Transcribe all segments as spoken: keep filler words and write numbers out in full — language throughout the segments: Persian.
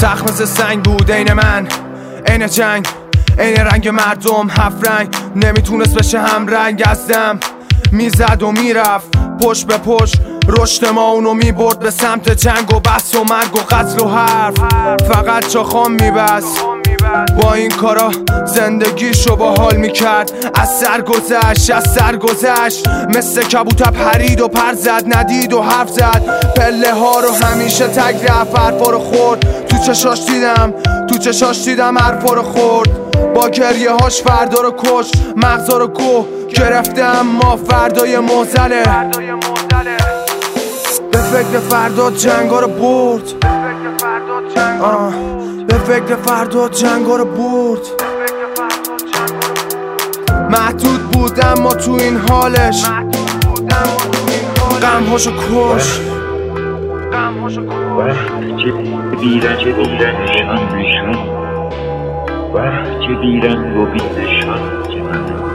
سخت مثل سنگ بود عین من، عین جنگ، عین رنگ مردم هفت رنگ. نمیتونست بشه هم رنگ از دم، میزد و میرفت پشت به پشت. رشد ما اونو میبرد به سمت جنگ و بحث و مرگ و قتل و حرف. فقط چاخام میبست با این کارا زندگیشو با حال میکرد. از سر گذشت، از سر گذشت، مثل کبوتر پرید و پر زد، ندید و حرف زد. پله ها رو همیشه تگ رفت، حرفا رو خورد. تو چشاش دیدم، تو چشاش دیدم حرفا رو خورد. با گریه هاش فردا رو کش، مغزا رو گوه گرفته اما فردای موزله. به فکر فردا جنگا رو برد، آه. به فکر فردا جنگا رو برد. محدود بود اما تو این حالش غمهاشو کش. وقت چه بیرنگ و بی‌نشان نشان، وقت چه بیرنگ و بی‌نشان که منم،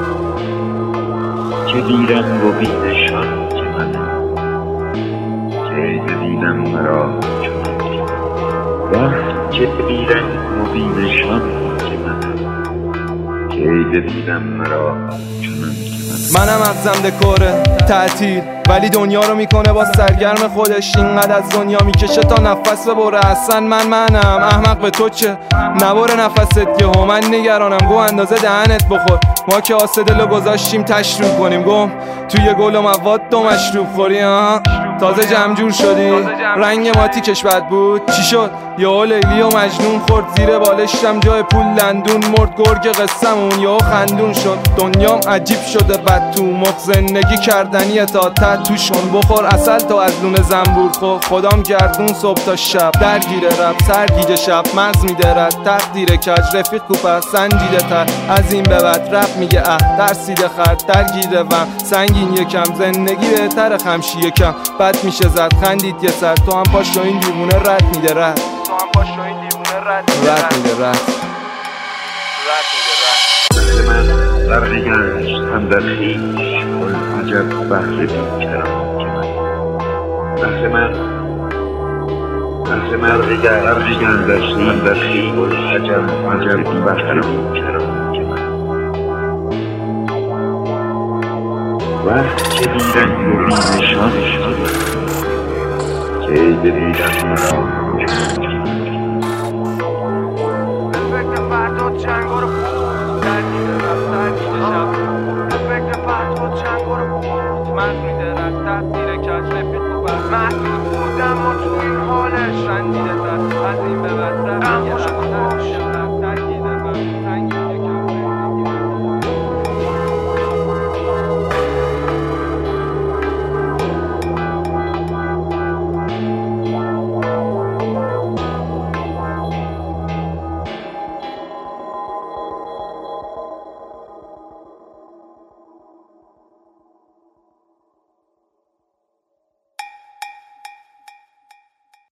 چه بیرنگ و بی‌نشان که منم، که ببینم مرا چنان. وقت چه بیرنگ و بی‌نشان که منم، که ببینم مرا چنان. منم مغزم دکوره تعطیل، ولی دنیا رو میکنه با سرگرم خودش. اینقدر از دنیا میکشه تا نفس ببره. اصلا من منم احمق، به تو چه؟ نبره نفست یهو، من نگرانم. گو اندازه دهنت بخور، ما که آسه دلو گذاشتیم تشروب کنیم. گم توی گل و مواد دو مشروب خوری. ها تازه جمجور شدی، رنگ ما تیکش بد بود. چی شد؟ یهو لیلی و مجنون خورد زیر بالشتم، جای پول لندون مرد. گرگ قصه‌مون یهو خندون شد. دنیام عجیب شده بد تو مخ، زندگی کردنیه تا ته توشون. بخور عسل تو از لون زنبور خو، خدام گردون صبح تا شب. درگیره رب سرگیجه شب، مغز میدرد تقدیر کج. رفیق کوپر سنجیده تر از این به بعد، رپ میگه اه درسیده خرد. درگیره وم سنگین یکم، زندگی بهتر خمشی یکم. بد میشه زد خندید یه سر، تو هم پاشو این دیوونه رد میده رد، تو هم پاشو این دیوونه رد رد میده رد رد میده رد. من غرق گشتم در خویش، کل عجب بحر بیکران که من. بحر من بحر من غرق گشتم در خویش، کل عجب عجب بحر بیکران که من. وقت که بیرنگ و بی‌نشان که ببینم مرا. به فکر فردا جنگا رو برد، درگیره رفت درگیره شب. به فکر فردا جنگا رو برد، مرد میدرد تقدیر کج. رفیق خوبه محدود بود اما تو این حالش خندیده تر از این به بعد. غمهاشو کش.